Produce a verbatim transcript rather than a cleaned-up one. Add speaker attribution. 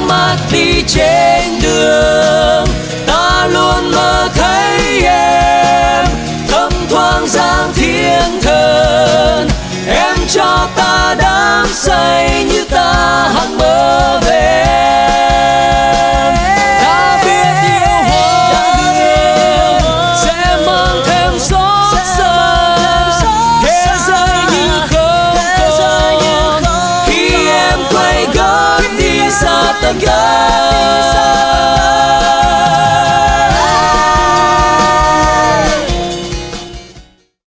Speaker 1: nhắm mắt đi trên đường, ta luôn mơ thấy em thấp thoáng dáng thiên thần. Em cho ta đắm say